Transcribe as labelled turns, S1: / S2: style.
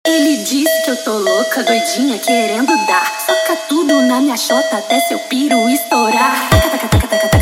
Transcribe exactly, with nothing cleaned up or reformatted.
S1: Ele disse que eu tô louca, doidinha, querendo dar. Soca tudo na minha chota até seu piro estourar. Taca, taca, taca, taca, taca.